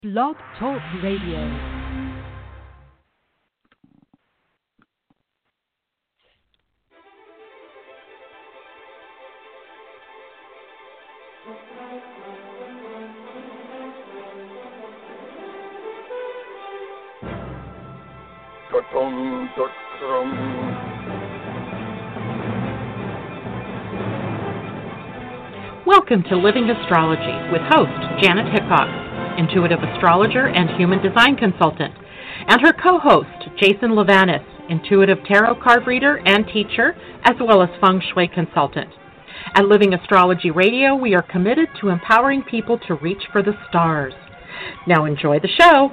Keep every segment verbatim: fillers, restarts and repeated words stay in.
Blog Talk Radio. Welcome to Living Astrology with host Janet Hickok, intuitive astrologer and human design consultant, and her co-host Jason Levanis, intuitive tarot card reader and teacher, as well as feng shui consultant. At Living Astrology Radio, we are committed to empowering people to reach for the stars. Now enjoy the show.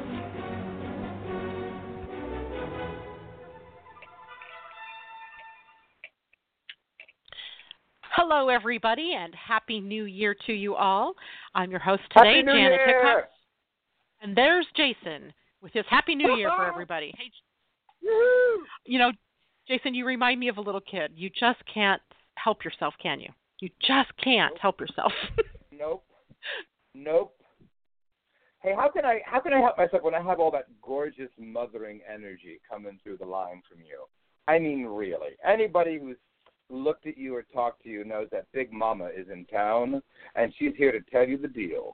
Hello, everybody, and Happy New Year to you all. I'm your host today, Happy New Janet Year. Hickok. And there's Jason with his Happy New Year for everybody. Hey, Woo-hoo. you know, Jason, you remind me of a little kid. You just can't help yourself, can you? You just can't Nope. help yourself. Nope. Nope. Hey, how can I how can I help myself when I have all that gorgeous mothering energy coming through the line from you? I mean, really. Anybody who's looked at you or talked to you knows that Big Mama is in town, and she's here to tell you the deal.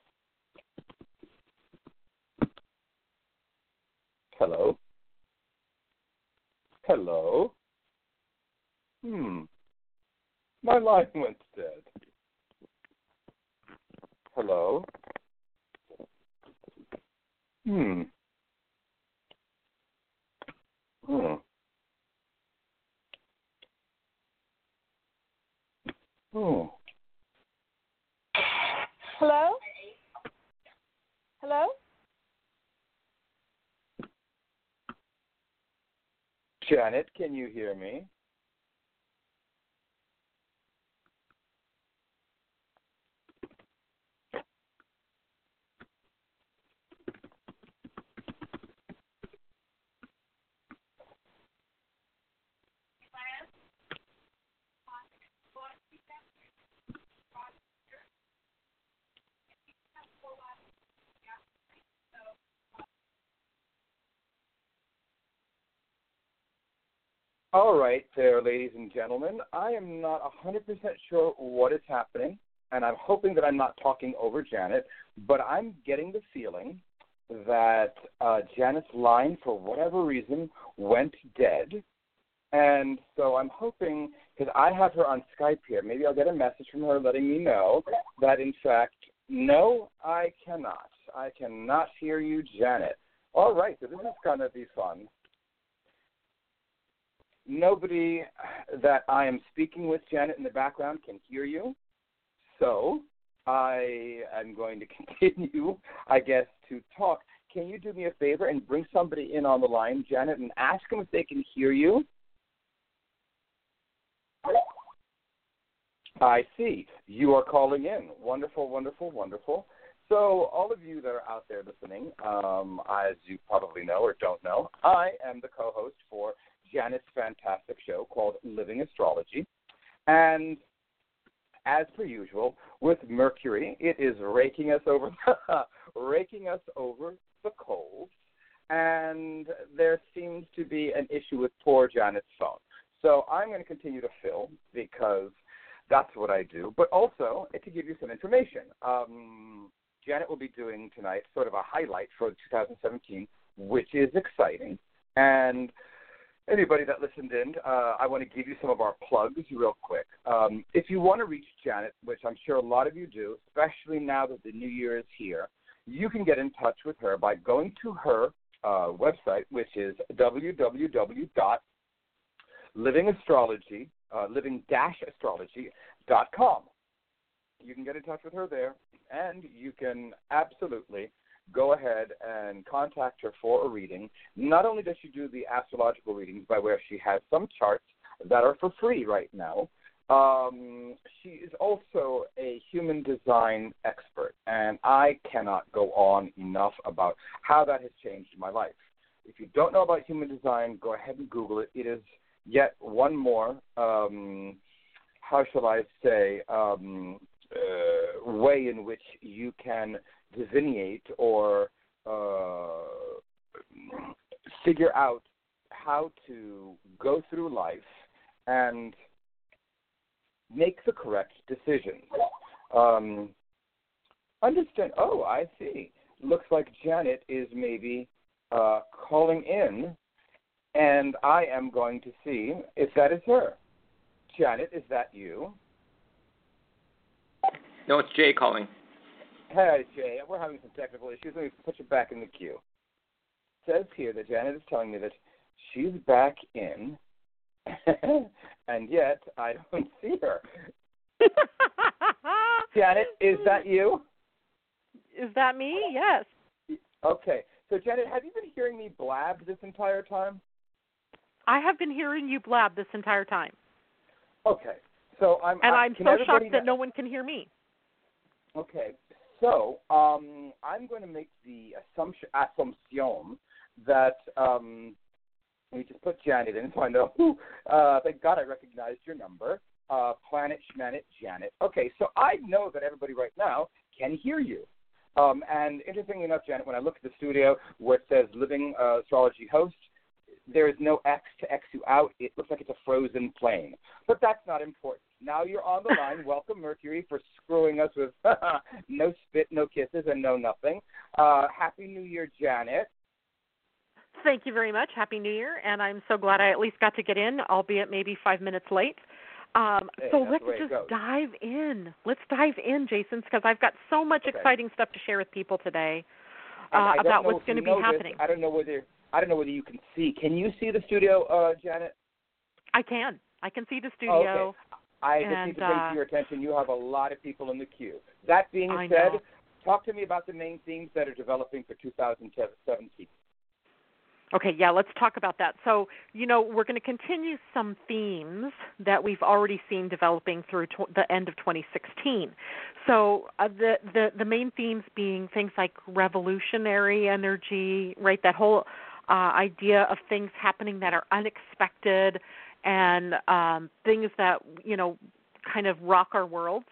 Hello? Hello? Hmm. My line went dead. Hello? Hmm. Hmm. Oh. Hello? Hello? Janet, can you hear me? All right, there, ladies and gentlemen. I am not one hundred percent sure what is happening, and I'm hoping that I'm not talking over Janet, but I'm getting the feeling that uh, Janet's line, for whatever reason, went dead. And so I'm hoping, because I have her on Skype here, maybe I'll get a message from her letting me know that, in fact, no, I cannot. I cannot hear you, Janet. All right, so this is going to be fun. Nobody that I am speaking with, Janet, in the background can hear you. So I am going to continue, I guess, to talk. Can you do me a favor and bring somebody in on the line, Janet, and ask them if they can hear you? I see. You are calling in. Wonderful, wonderful, wonderful. So all of you that are out there listening, um, as you probably know or don't know, I am the co-host for Janet's fantastic show called Living Astrology. And as per usual, with Mercury, it is raking us over raking us over the coals. And there seems to be an issue with poor Janet's phone. So I'm going to continue to fill because that's what I do. But also, to give you some information, um, Janet will be doing tonight sort of a highlight for two thousand seventeen, which is exciting. And anybody that listened in, uh, I want to give you some of our plugs real quick. Um, if you want to reach Janet, which I'm sure a lot of you do, especially now that the new year is here, you can get in touch with her by going to her uh, website, which is w w w dot living astrology, uh, living dash astrology dot com. You can get in touch with her there, and you can absolutely go ahead and contact her for a reading. Not only does she do the astrological readings by where she has some charts that are for free right now, um, she is also a human design expert, and I cannot go on enough about how that has changed my life. If you don't know about human design, go ahead and Google it. It is yet one more, um, how shall I say, um, uh, way in which you can delineate or uh, figure out how to go through life and make the correct decisions. Um, understand, oh, I see. Looks like Janet is maybe uh, calling in, and I am going to see if that is her. Janet, is that you? No, it's Jay calling. Hey, Jay, we're having some technical issues. Let me put you back in the queue. It says here that Janet is telling me that she's back in, and yet I don't see her. Janet, is that you? Is that me? Yes. Okay. So, Janet, have you been hearing me blab this entire time? I have been hearing you blab this entire time. Okay. So I'm And I, I'm so shocked know? that no one can hear me. Okay. So um, I'm going to make the assumption, assumption that um, let me just put Janet in so I know who. Uh, thank God I recognized your number. Uh, Planet Schmanet Janet. Okay, so I know that everybody right now can hear you. Um, and interestingly enough, Janet, when I look at the studio where it says Living uh, Astrology Host, there is no X to X you out. It looks like it's a frozen plane. But that's not important. Now you're on the line. Welcome, Mercury, for screwing us with no spit, no kisses, and no nothing. Uh, Happy New Year, Janet. Thank you very much. Happy New Year. And I'm so glad I at least got to get in, albeit maybe five minutes late. Um, hey, so let's just dive in. Let's dive in, Jason, because I've got so much okay. exciting stuff to share with people today uh, about what's going to be happening. This. I don't know whether I don't know whether you can see. Can you see the studio, uh, Janet? I can. I can see the studio. Oh, okay. I just and, need to bring uh, to your attention, you have a lot of people in the queue. That being I said, know. talk to me about the main themes that are developing for two thousand seventeen. Okay, yeah, let's talk about that. So, you know, we're going to continue some themes that we've already seen developing through tw- the end of twenty sixteen. So uh, the, the, the main themes being things like revolutionary energy, right, that whole uh, idea of things happening that are unexpected and um, things that, you know, kind of rock our worlds.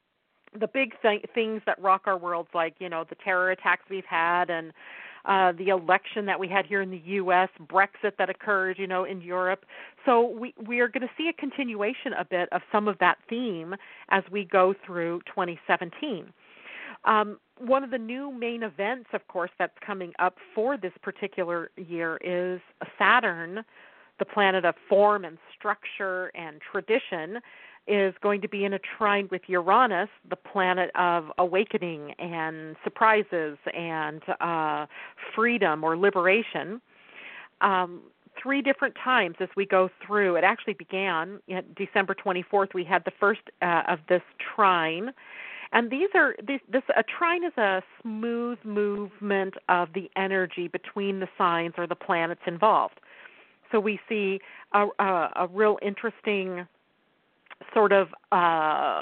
The big th- things that rock our worlds, like, you know, the terror attacks we've had and uh, the election that we had here in the U S, Brexit that occurred, you know, in Europe. So we, we are going to see a continuation a bit of some of that theme as we go through twenty seventeen. Um, one of the new main events, of course, that's coming up for this particular year is Saturn, the planet of form and structure and tradition, is going to be in a trine with Uranus, the planet of awakening and surprises and uh, freedom or liberation. Um, three different times as we go through. It actually began on December twenty-fourth. We had the first uh, of this trine. And these are these, this a trine is a smooth movement of the energy between the signs or the planets involved. So we see a, a, a real interesting sort of uh,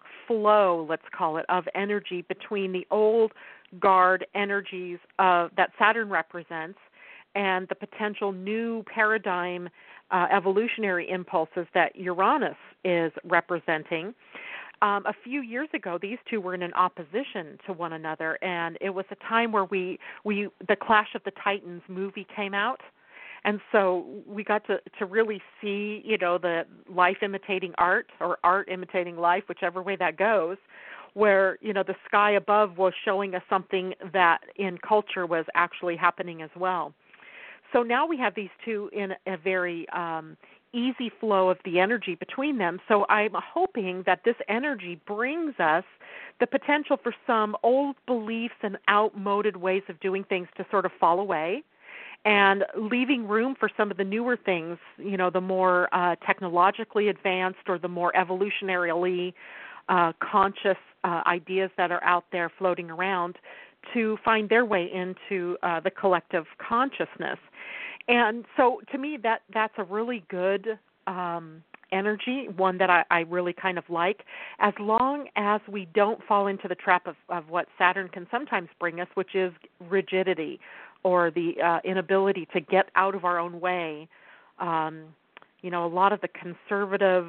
flow, let's call it, of energy between the old guard energies of, that Saturn represents and the potential new paradigm uh, evolutionary impulses that Uranus is representing. Um, a few years ago, these two were in an opposition to one another, and it was a time where we, we the Clash of the Titans movie came out. And so we got to, to really see, you know, the life imitating art or art imitating life, whichever way that goes, where, you know, the sky above was showing us something that in culture was actually happening as well. So now we have these two in a very um, easy flow of the energy between them. So I'm hoping that this energy brings us the potential for some old beliefs and outmoded ways of doing things to sort of fall away, and leaving room for some of the newer things, you know, the more uh, technologically advanced or the more evolutionarily uh, conscious uh, ideas that are out there floating around to find their way into uh, the collective consciousness. And so to me, that that's a really good um, energy, one that I, I really kind of like, as long as we don't fall into the trap of, of what Saturn can sometimes bring us, which is rigidity, or the uh, inability to get out of our own way. Um, you know, a lot of the conservative,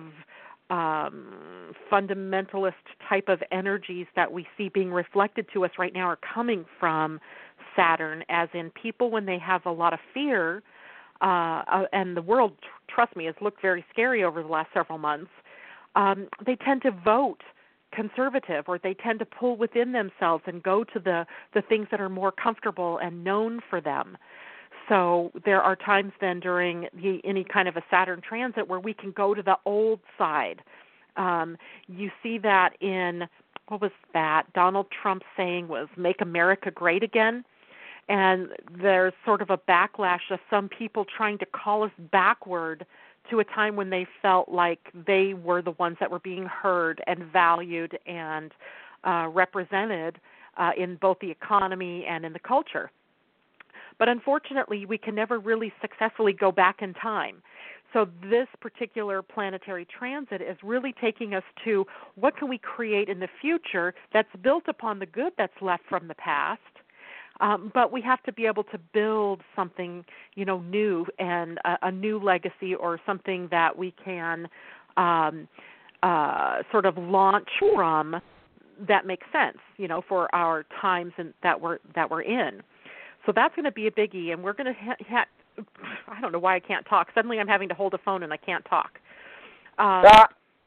um, fundamentalist type of energies that we see being reflected to us right now are coming from Saturn, as in people when they have a lot of fear, uh, uh, and the world, trust me, has looked very scary over the last several months, um, they tend to vote conservative, or they tend to pull within themselves and go to the, the things that are more comfortable and known for them. So there are times then during the, any kind of a Saturn transit where we can go to the old side. Um, you see that in, what was that? Donald Trump saying was, "Make America Great Again." And there's sort of a backlash of some people trying to call us backward to a time when they felt like they were the ones that were being heard and valued and uh, represented uh, in both the economy and in the culture. But unfortunately, we can never really successfully go back in time. So this particular planetary transit is really taking us to what can we create in the future that's built upon the good that's left from the past. Um, but we have to be able to build something, you know, new and a, a new legacy, or something that we can um, uh, sort of launch from that makes sense, you know, for our times and that we're that we're in. So that's going to be a biggie, and we're going to ha- ha- I don't know why I can't talk. Suddenly I'm having to hold a phone and I can't talk. Um, ah.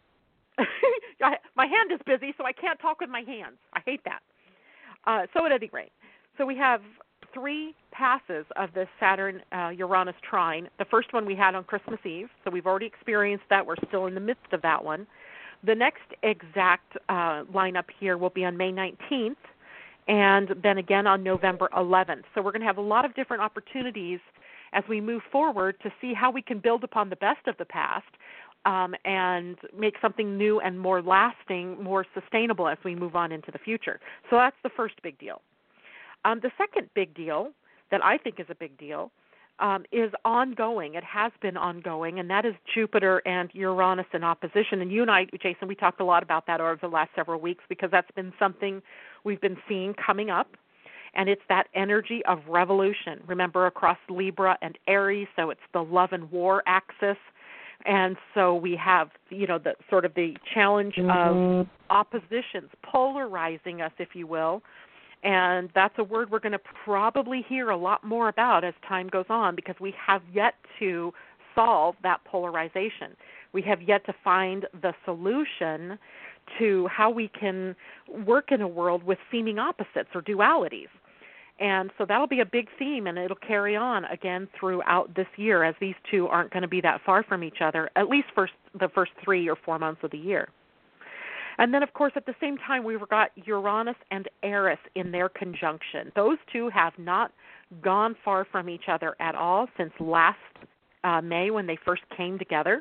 My hand is busy, so I can't talk with my hands. I hate that. Uh, so at any rate, so we have three passes of this Saturn-Uranus uh, trine. The first one we had on Christmas Eve, so we've already experienced that. We're still in the midst of that one. The next exact uh, lineup here will be on May nineteenth, and then again on November eleventh. So we're going to have a lot of different opportunities as we move forward to see how we can build upon the best of the past um, and make something new and more lasting, more sustainable as we move on into the future. So that's the first big deal. Um, the second big deal that I think is a big deal um, is ongoing. It has been ongoing, and that is Jupiter and Uranus in opposition. And you and I, Jason, we talked a lot about that over the last several weeks because that's been something we've been seeing coming up, and it's that energy of revolution. Remember, across Libra and Aries, so it's the love and war axis. And so we have, you know, the sort of the challenge mm-hmm. of oppositions, polarizing us, if you will. And that's a word we're going to probably hear a lot more about as time goes on, because we have yet to solve that polarization. We have yet to find the solution to how we can work in a world with seeming opposites or dualities. And so that'll be a big theme, and it'll carry on again throughout this year, as these two aren't going to be that far from each other, at least first the first three or four months of the year. And then, of course, at the same time, we've got Uranus and Eris in their conjunction. Those two have not gone far from each other at all since last uh, May when they first came together.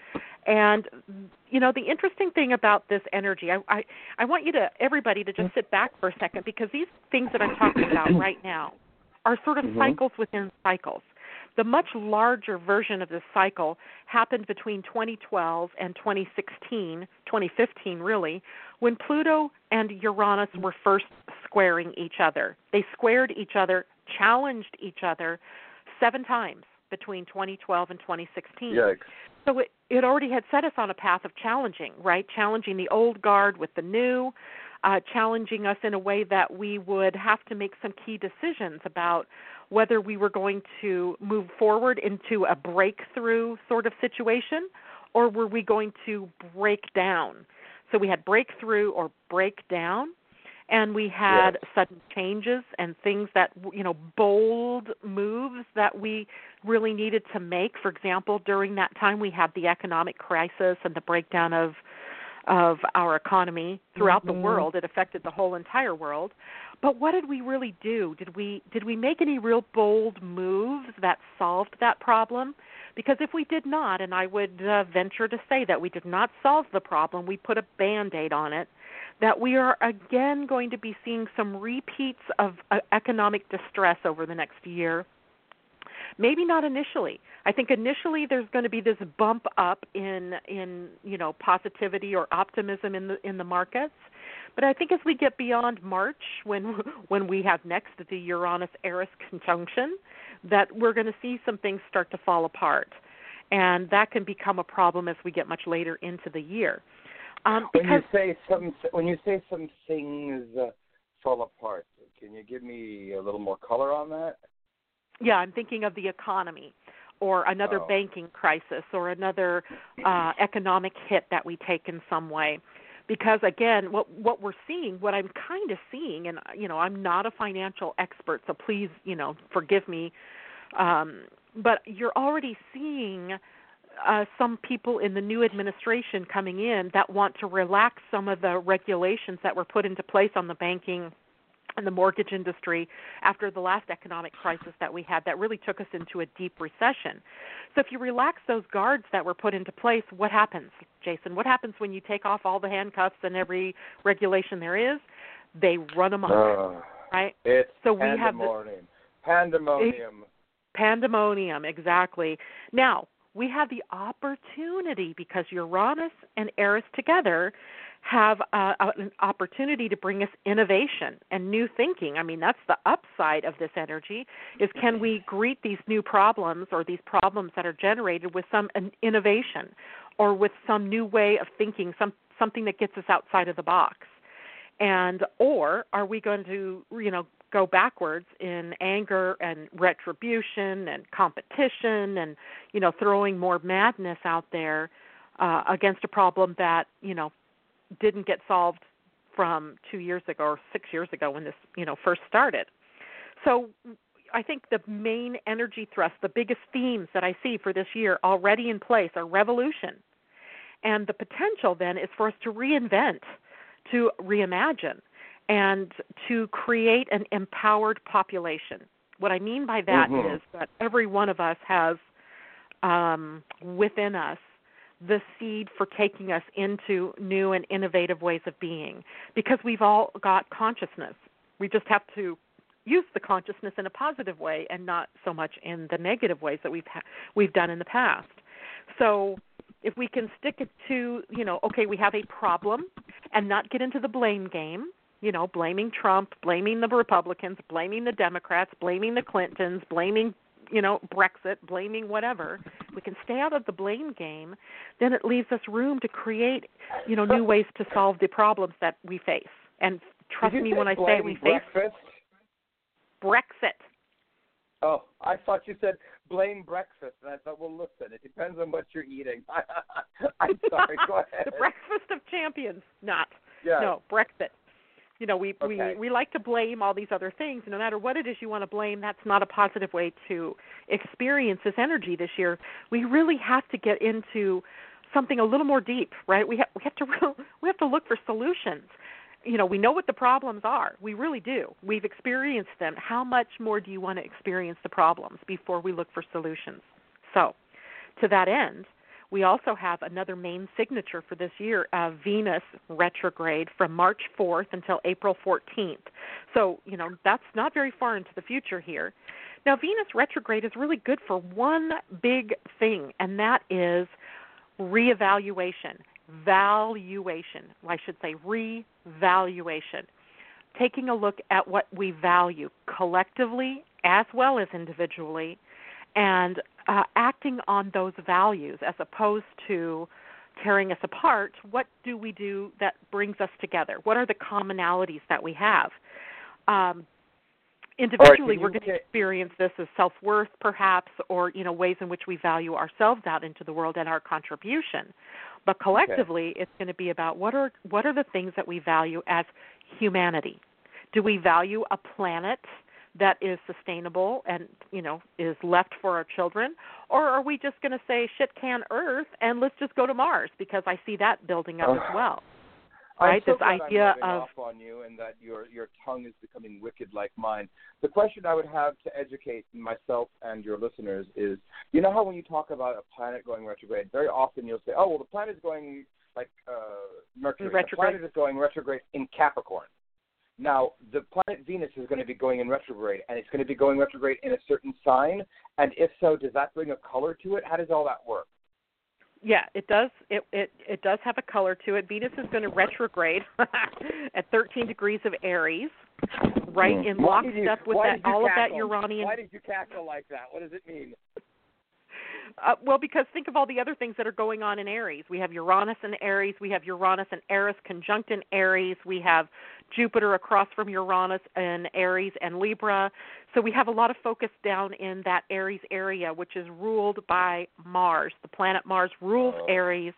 And, you know, the interesting thing about this energy, I, I, I want you to, everybody to just sit back for a second, because these things that I'm talking about right now are sort of mm-hmm. cycles within cycles. The much larger version of this cycle happened between twenty twelve and twenty sixteen, twenty fifteen really, when Pluto and Uranus were first squaring each other. They squared each other, challenged each other seven times between twenty twelve and twenty sixteen. Yikes. So it, it already had set us on a path of challenging, right? Challenging the old guard with the new, uh, challenging us in a way that we would have to make some key decisions about whether we were going to move forward into a breakthrough sort of situation, or were we going to break down. So we had breakthrough or break down, and we had yes. sudden changes and things that, you know, bold moves that we really needed to make. For example, during that time we had the economic crisis and the breakdown of of our economy throughout mm-hmm. the world. It affected the whole entire world. But what did we really do? Did we did we make any real bold moves that solved that problem? Because if we did not, and I would uh, venture to say that we did not solve the problem, we put a Band-Aid on it, that we are again going to be seeing some repeats of uh, economic distress over the next year. Maybe not initially. I think initially there's going to be this bump up in in you know positivity or optimism in the in the markets. But I think as we get beyond March, when when we have next the Uranus-Eris conjunction, that we're going to see some things start to fall apart, and that can become a problem as we get much later into the year. Um, when you say some when you say some things uh, fall apart, Can you give me a little more color on that? Yeah, I'm thinking of the economy or another oh. banking crisis or another uh, economic hit that we take in some way. Because, again, what what we're seeing, what I'm kind of seeing, and, you know, I'm not a financial expert, so please, you know, forgive me, um, but you're already seeing uh, some people in the new administration coming in that want to relax some of the regulations that were put into place on the banking and the mortgage industry after the last economic crisis that we had that really took us into a deep recession. So if you relax those guards that were put into place, what happens, Jason? What happens when you take off all the handcuffs and every regulation there is? They run amok, uh, right? It's so pandemonium. We have this, pandemonium. Pandemonium, exactly. Now, we have the opportunity, because Uranus and Eris together have uh, an opportunity to bring us innovation and new thinking. I mean, that's the upside of this energy, is can we greet these new problems or these problems that are generated with some innovation or with some new way of thinking, some something that gets us outside of the box. And or are we going to, you know, go backwards in anger and retribution and competition and, you know, throwing more madness out there uh, against a problem that, you know, didn't get solved from two years ago or six years ago when this, you know, first started. So I think the main energy thrust, the biggest themes that I see for this year already in place are revolution. And the potential then is for us to reinvent, to reimagine, and to create an empowered population. What I mean by that mm-hmm. is that every one of us has um, within us the seed for taking us into new and innovative ways of being, because we've all got consciousness. We just have to use the consciousness in a positive way and not so much in the negative ways that we've ha- we've done in the past. So if we can stick it to, you know, okay, we have a problem and not get into the blame game, you know, blaming Trump, blaming the Republicans, blaming the Democrats, blaming the Clintons, blaming, you know, Brexit, blaming whatever, we can stay out of the blame game, then it leaves us room to create, you know, new ways to solve the problems that we face. And trust me when I say we face breakfast? Brexit. Oh, I thought you said blame breakfast, and I thought, well, listen, it depends on what you're eating. I'm sorry, go ahead. The breakfast of champions, not. Yeah. No, Brexit. You know, we, okay. we, we like to blame all these other things. No matter what it is you want to blame, that's not a positive way to experience this energy this year. We really have to get into something a little more deep, right? We, ha- we have to we have to look for solutions. You know, we know what the problems are. We really do. We've experienced them. How much more do you want to experience the problems before we look for solutions? So, to that end, we also have another main signature for this year, uh, Venus retrograde from March fourth until April fourteenth. So, you know, that's not very far into the future here. Now, Venus retrograde is really good for one big thing, and that is reevaluation, valuation. I should say revaluation. Taking a look at what we value collectively as well as individually, and uh, acting on those values as opposed to tearing us apart. What do we do that brings us together? What are the commonalities that we have? Um, individually, right, we're going to experience this as self-worth, perhaps, or you know ways in which we value ourselves out into the world and our contribution. But collectively, okay. It's going to be about what are what are the things that we value as humanity. Do we value a planet that is sustainable and, you know, is left for our children? Or are we just going to say, shit can Earth, and let's just go to Mars? Because I see that building up uh, as well. Right? I'm so this glad idea I'm of off on you and that your your tongue is becoming wicked like mine. The question I would have to educate myself and your listeners is, you know how when you talk about a planet going retrograde, very often you'll say, oh, well, the planet is going like uh, Mercury. Retrograde. The planet is going retrograde in Capricorn. Now, the planet Venus is going to be going in retrograde, and it's going to be going retrograde in a certain sign. And if so, does that bring a color to it? How does all that work? Yeah, it does. It it, it does have a color to it. Venus is going to retrograde at thirteen degrees of Aries, right mm. in lockstep with that all cackle? of that Uranian. Why did you cackle like that? What does it mean? Uh, well, because think of all the other things that are going on in Aries. We have Uranus in Aries. We have Uranus and Eris conjunct in Aries. We have Jupiter across from Uranus in Aries and Libra. So we have a lot of focus down in that Aries area, which is ruled by Mars. The planet Mars rules Oh. Aries.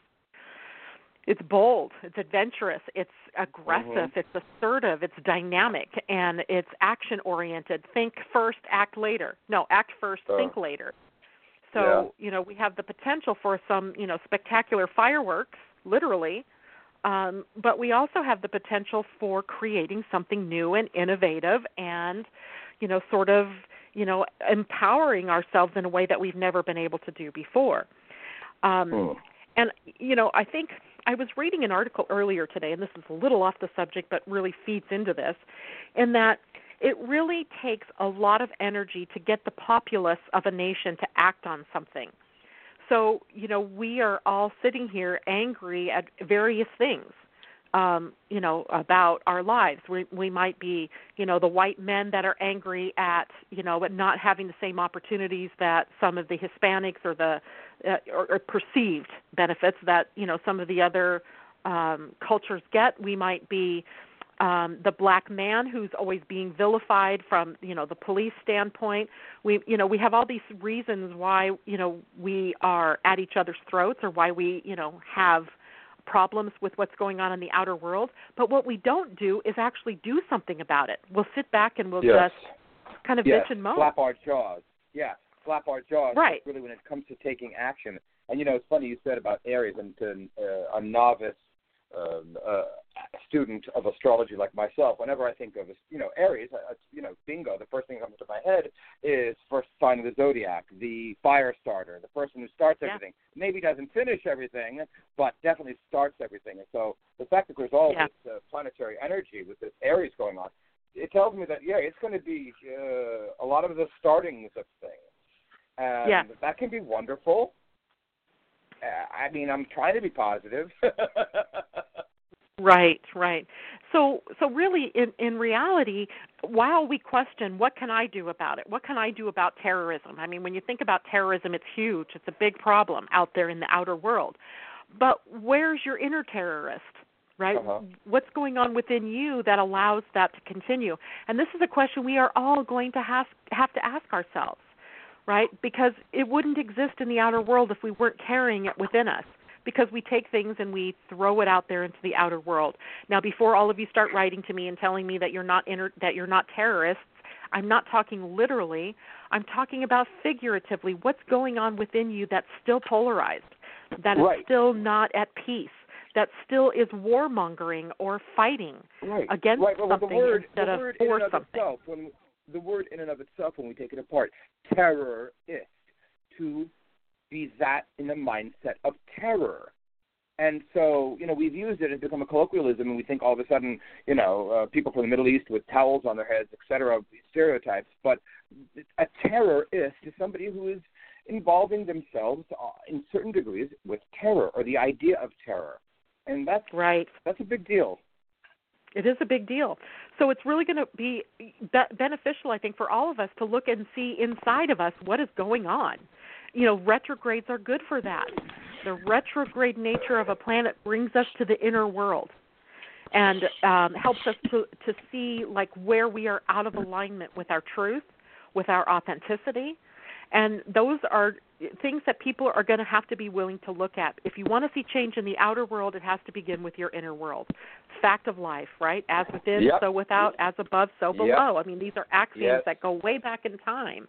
It's bold, it's adventurous, it's aggressive, Mm-hmm. it's assertive, it's dynamic, and it's action-oriented. Think first, act later. No, act first, Oh. think later. So, Yeah. you know, we have the potential for some, you know, spectacular fireworks, literally, um, but we also have the potential for creating something new and innovative and, you know, sort of, you know, empowering ourselves in a way that we've never been able to do before. Um, Hmm. And, you know, I think I was reading an article earlier today, and this is a little off the subject but really feeds into this, in that it really takes a lot of energy to get the populace of a nation to act on something. So, you know, we are all sitting here angry at various things, um, you know, about our lives. We we might be, you know, the white men that are angry at, you know, at not having the same opportunities that some of the Hispanics or the uh, or, or perceived benefits that, you know, some of the other um, cultures get. We might be um, the black man who's always being vilified from, you know, the police standpoint. We, you know, we have all these reasons why, you know, we are at each other's throats or why we, you know, have problems with what's going on in the outer world. But what we don't do is actually do something about it. We'll sit back and we'll Yes. just kind of Yes. bitch and moan. Slap our jaws. Yeah, slap our jaws. Right. Really, when it comes to taking action. And, you know, it's funny you said about Aries, and to uh, a novice uh, uh, student of astrology like myself, whenever I think of, you know, Aries, uh, you know, bingo, the first thing that comes to my head is first sign of the zodiac, the fire starter, the person who starts Yeah. everything. Maybe doesn't finish everything, but definitely starts everything. And so the fact that there's all Yeah. this uh, planetary energy with this Aries going on, it tells me that, yeah, it's going to be uh, a lot of the startings of things. And Yeah. that can be wonderful. Uh, I mean, I'm trying to be positive. Right, right. So, so really, in, in reality, while we question what can I do about it, what can I do about terrorism? I mean, when you think about terrorism, it's huge. It's a big problem out there in the outer world. But where's your inner terrorist, right? Uh-huh. What's going on within you that allows that to continue? And this is a question we are all going to have, have to ask ourselves, right? Because it wouldn't exist in the outer world if we weren't carrying it within us. Because we take things and we throw it out there into the outer world. Now, before all of you start writing to me and telling me that you're not inter- that you're not terrorists, I'm not talking literally. I'm talking about figuratively. What's going on within you that's still polarized, that is Right. still not at peace, that still is warmongering or fighting right. against right. Well, something the word, instead the of word for in and of something. itself, when the word in and of itself, when we take it apart, terror is to be that in the mindset of terror. And so, you know, we've used it, it's become a colloquialism, and we think all of a sudden, you know, uh, people from the Middle East with towels on their heads, et cetera, these stereotypes. But a terrorist is somebody who is involving themselves uh, in certain degrees with terror or the idea of terror. And that's, Right. that's a big deal. It is a big deal. So it's really going to be be- beneficial, I think, for all of us to look and see inside of us what is going on. You know, retrogrades are good for that. The retrograde nature of a planet brings us to the inner world and um, helps us to, to see, like, where we are out of alignment with our truth, with our authenticity. And those are things that people are going to have to be willing to look at. If you want to see change in the outer world, it has to begin with your inner world. Fact of life, right? As within, Yep. so without, as above, so below. Yep. I mean, these are axioms Yes. that go way back in time.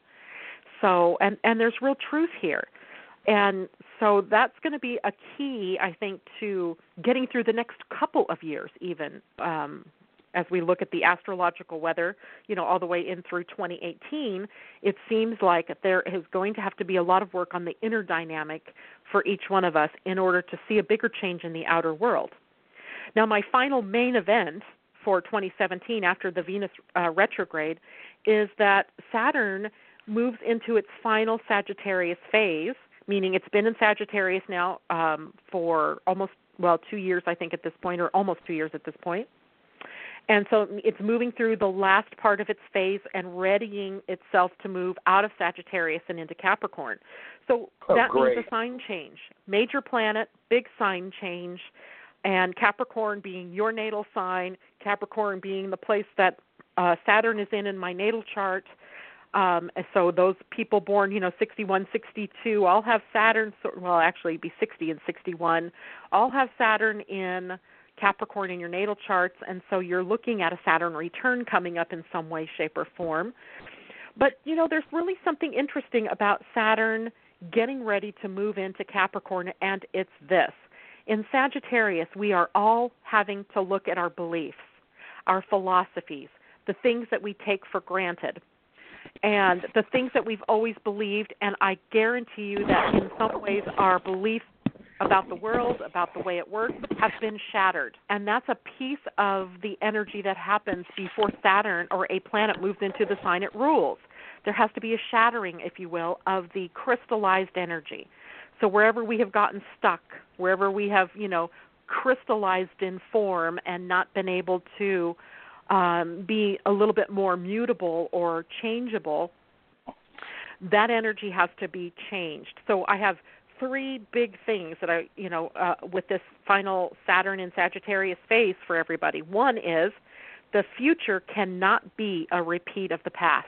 So, and, and there's real truth here. And so that's going to be a key, I think, to getting through the next couple of years even, um, as we look at the astrological weather, you know, all the way in through twenty eighteen. It seems like there is going to have to be a lot of work on the inner dynamic for each one of us in order to see a bigger change in the outer world. Now, my final main event for twenty seventeen after the Venus uh, retrograde is that Saturn moves into its final Sagittarius phase, meaning it's been in Sagittarius now um, for almost, well, two years, I think, at this point, or almost two years at this point. And so it's moving through the last part of its phase and readying itself to move out of Sagittarius and into Capricorn. So oh, that great. means a sign change. Major planet, big sign change, and Capricorn being your natal sign, Capricorn being the place that uh, Saturn is in in my natal chart. Um, so those people born, you know, sixty-one, sixty-two, all have Saturn, well, actually it'd be sixty and sixty-one, all have Saturn in Capricorn in your natal charts, and so you're looking at a Saturn return coming up in some way, shape, or form. But, you know, there's really something interesting about Saturn getting ready to move into Capricorn, and it's this. In Sagittarius, we are all having to look at our beliefs, our philosophies, the things that we take for granted, and the things that we've always believed, and I guarantee you that in some ways our beliefs about the world, about the way it works, have been shattered. And that's a piece of the energy that happens before Saturn or a planet moves into the sign it rules. There has to be a shattering, if you will, of the crystallized energy. So wherever we have gotten stuck, wherever we have, you know, crystallized in form and not been able to um, be a little bit more mutable or changeable, that energy has to be changed. So I have three big things that I, you know, uh, with this final Saturn in Sagittarius phase for everybody. One is the future cannot be a repeat of the past.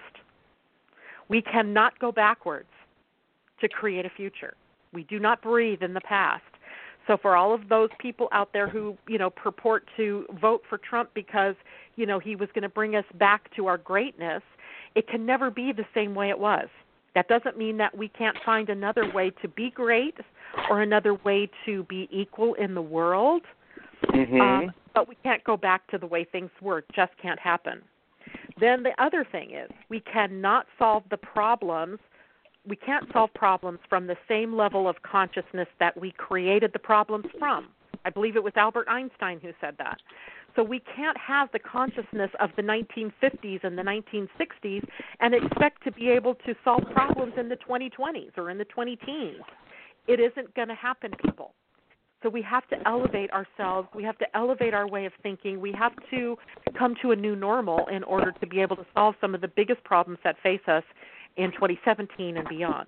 We cannot go backwards to create a future. We do not breathe in the past. So for all of those people out there who, you know, purport to vote for Trump because, you know, he was going to bring us back to our greatness, it can never be the same way it was. That doesn't mean that we can't find another way to be great or another way to be equal in the world, mm-hmm. um, but we can't go back to the way things were. It just can't happen. Then the other thing is we cannot solve the problems. We can't solve problems from the same level of consciousness that we created the problems from. I believe it was Albert Einstein who said that. So we can't have the consciousness of the nineteen fifties and the nineteen sixties and expect to be able to solve problems in the twenty twenties or in the twenty teens. It isn't going to happen, people. So we have to elevate ourselves. We have to elevate our way of thinking. We have to come to a new normal in order to be able to solve some of the biggest problems that face us in twenty seventeen and beyond.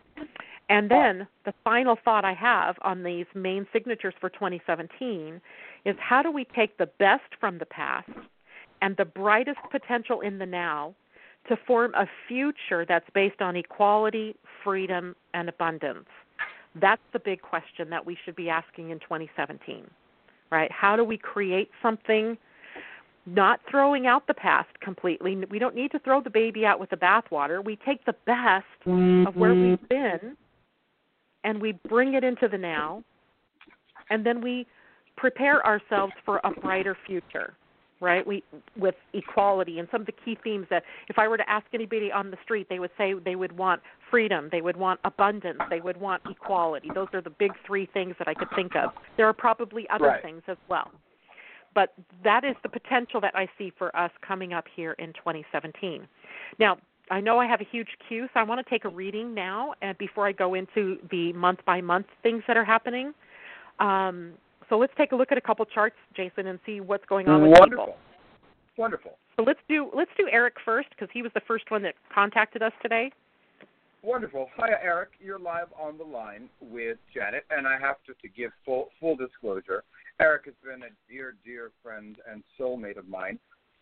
And then the final thought I have on these main signatures for twenty seventeen is how do we take the best from the past and the brightest potential in the now to form a future that's based on equality, freedom, and abundance? That's the big question that we should be asking in twenty seventeen, right? How do we create something, not throwing out the past completely? We don't need to throw the baby out with the bathwater. We take the best mm-hmm. of where we've been and we bring it into the now, and then we prepare ourselves for a brighter future, right? We with equality and some of the key themes that if I were to ask anybody on the street, they would say they would want freedom, they would want abundance, they would want equality. Those are the big three things that I could think of. There are probably other right. things as well. But that is the potential that I see for us coming up here in twenty seventeen. Now, I know I have a huge queue, so I want to take a reading now and before I go into the month-by-month things that are happening. Um, so let's take a look at a couple charts, Jason, and see what's going on with Wonderful. people. Wonderful. So let's do let's do Eric first because he was the first one that contacted us today. Wonderful. Hi, Eric. You're live on the line with Janet, and I have to, to give full full disclosure. Eric has been a dear, dear friend and soulmate of mine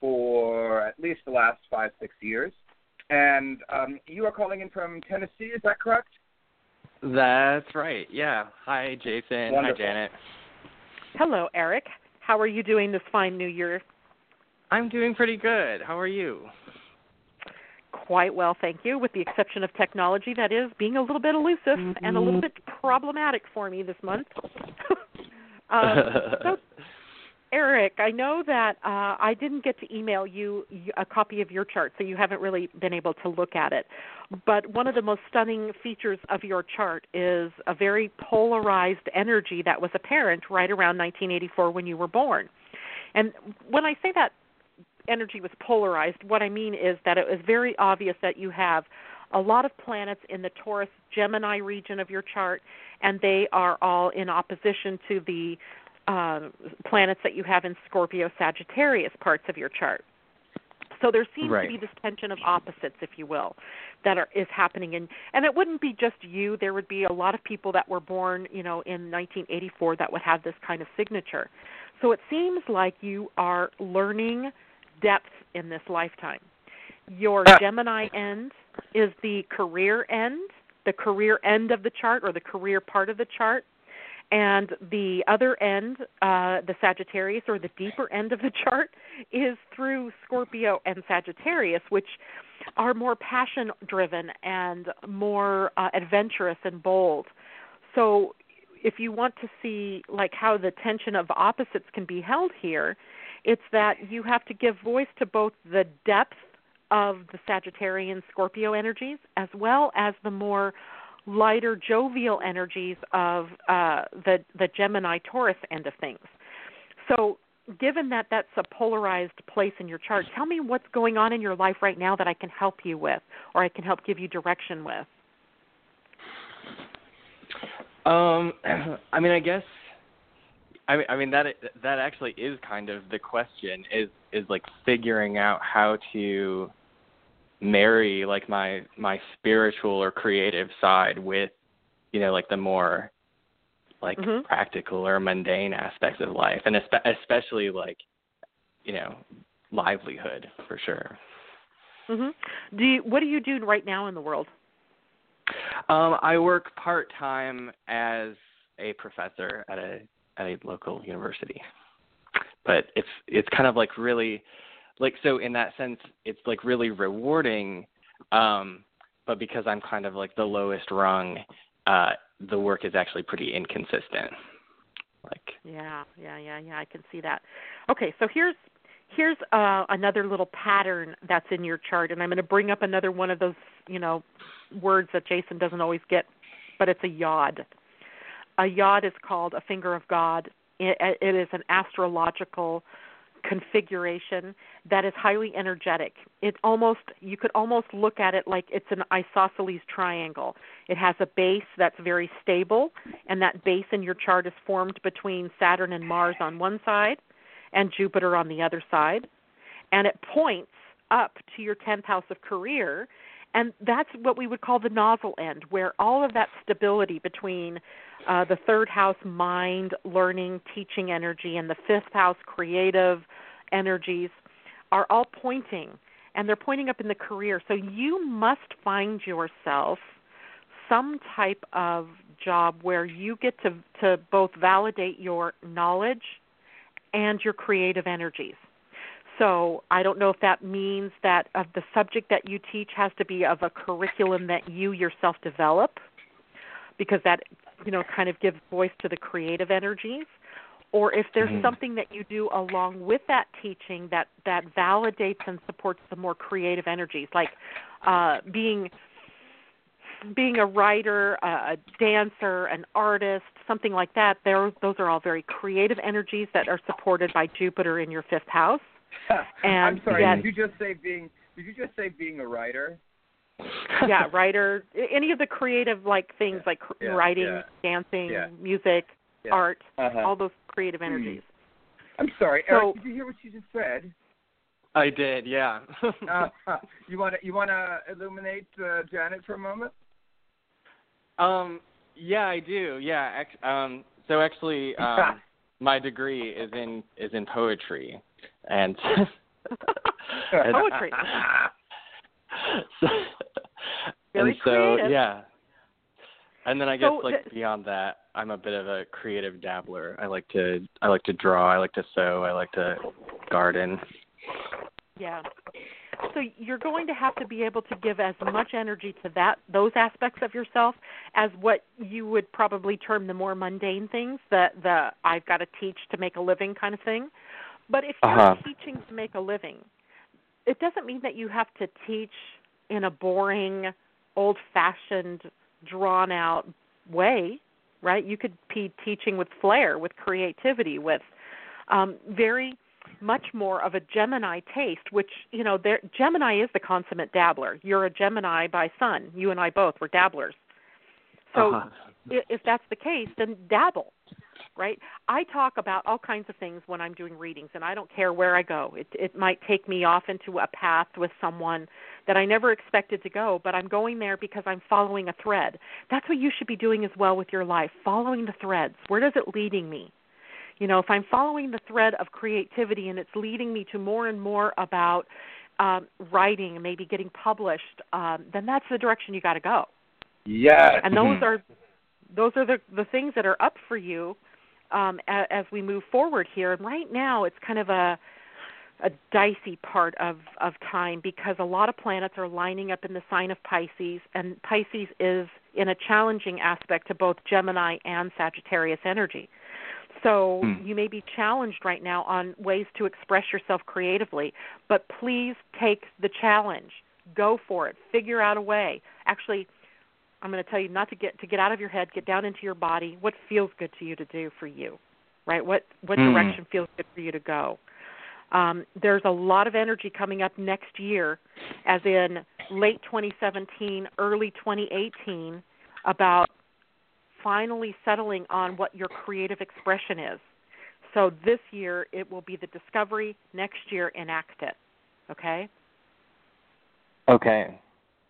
for at least the last five, six years. And um, you are calling in from Tennessee, is that correct? That's right, yeah. Hi, Jason. Wonderful. Hi, Janet. Hello, Eric. How are you doing this fine new year? I'm doing pretty good. How are you? Quite well, thank you, with the exception of technology that is being a little bit elusive mm-hmm. and a little bit problematic for me this month. um, so, Eric, I know that uh, I didn't get to email you a copy of your chart, so you haven't really been able to look at it. But one of the most stunning features of your chart is a very polarized energy that was apparent right around nineteen eighty-four when you were born. And when I say that energy was polarized, what I mean is that it was very obvious that you have a lot of planets in the Taurus Gemini region of your chart, and they are all in opposition to the uh, planets that you have in Scorpio, Sagittarius parts of your chart. So there seems right. to be this tension of opposites, if you will, that are, is happening. And, and it wouldn't be just you. There would be a lot of people that were born, you know, in nineteen eighty-four that would have this kind of signature. So it seems like you are learning depth in this lifetime. Your Gemini end is the career end, the career end of the chart or the career part of the chart. And the other end, uh, the Sagittarius, or the deeper end of the chart, is through Scorpio and Sagittarius, which are more passion-driven and more uh, adventurous and bold. So if you want to see like how the tension of opposites can be held here, it's that you have to give voice to both the depth of the Sagittarian Scorpio energies as well as the more lighter, jovial energies of uh, the, the Gemini Taurus end of things. So given that that's a polarized place in your chart, tell me what's going on in your life right now that I can help you with or I can help give you direction with. Um, I mean, I guess, I mean, I mean that that actually is kind of the question, is is like figuring out how to marry like my my spiritual or creative side with, you know, like the more like mm-hmm. practical or mundane aspects of life, and espe- especially like, you know, livelihood for sure. Mm-hmm. Do you, what do you do right now in the world? Um, I work part time as a professor at a at a local university, but it's it's kind of like really. Like, so in that sense, it's like really rewarding, um, but because I'm kind of like the lowest rung, uh, the work is actually pretty inconsistent. Like, yeah, yeah, yeah, yeah, I can see that. Okay, so here's here's uh, another little pattern that's in your chart, and I'm going to bring up another one of those, you know, words that Jason doesn't always get, but it's a yod. A yod is called a finger of God. It, it is an astrological configuration that is highly energetic. It almost, you could almost look at it like it's an isosceles triangle. It has a base that's very stable, and that base in your chart is formed between Saturn and Mars on one side and Jupiter on the other side, and it points up to your tenth house of career, and that's what we would call the nozzle end, where all of that stability between uh, the third house mind, learning, teaching energy, and the fifth house creative energies are all pointing, and they're pointing up in the career. So you must find yourself some type of job where you get to, to both validate your knowledge and your creative energies. So I don't know if that means that uh, the subject that you teach has to be of a curriculum that you yourself develop, because that, you know, kind of gives voice to the creative energies, or if there's mm-hmm. something that you do along with that teaching that, that validates and supports the more creative energies, like uh, being being a writer, a dancer, an artist, something like that. There, those are all very creative energies that are supported by Jupiter in your fifth house. And I'm sorry. yet, did you just say being? Did you just say being a writer? Yeah, writer. Any of the creative like things yeah. like yeah. writing, yeah. dancing, yeah. music, yeah. art, uh-huh. all those creative energies. I'm sorry, so, Eric. Did you hear what you just said? I did. Yeah. uh, you want to you want to illuminate uh, Janet for a moment? Um. Yeah, I do. Yeah. Ex- um. So actually, um, my degree is in is in poetry. And, and poetry. so, Very and so creative. yeah. And then I guess so like th- beyond that, I'm a bit of a creative dabbler. I like to I like to draw, I like to sew, I like to garden. Yeah. So you're going to have to be able to give as much energy to that those aspects of yourself as what you would probably term the more mundane things, the the I've got to teach to make a living kind of thing. But if you're uh-huh. teaching to make a living, it doesn't mean that you have to teach in a boring, old-fashioned, drawn-out way, right? You could be teaching with flair, with creativity, with um, very much more of a Gemini taste, which, you know, Gemini is the consummate dabbler. You're a Gemini by sun. You and I both were dabblers. So uh-huh. if that's the case, then dabble. right? I talk about all kinds of things when I'm doing readings, and I don't care where I go. It, it might take me off into a path with someone that I never expected to go, but I'm going there because I'm following a thread. That's what you should be doing as well with your life, following the threads. Where does it leading me? You know, if I'm following the thread of creativity and it's leading me to more and more about um, writing and maybe getting published, um, then that's the direction you got to go. Yes. And those are those are the the things that are up for you um, as, as we move forward here. And right now, it's kind of a a dicey part of, of time because a lot of planets are lining up in the sign of Pisces, and Pisces is in a challenging aspect to both Gemini and Sagittarius energy. So hmm. you may be challenged right now on ways to express yourself creatively, but please take the challenge. Go for it. Figure out a way. Actually, I'm going to tell you not to get to get out of your head, get down into your body. What feels good to you to do for you, right? What what hmm. direction feels good for you to go? Um, there's a lot of energy coming up next year, as in late twenty seventeen, early twenty eighteen, about finally settling on what your creative expression is. So this year it will be the discovery. Next year, enact it. Okay? Okay.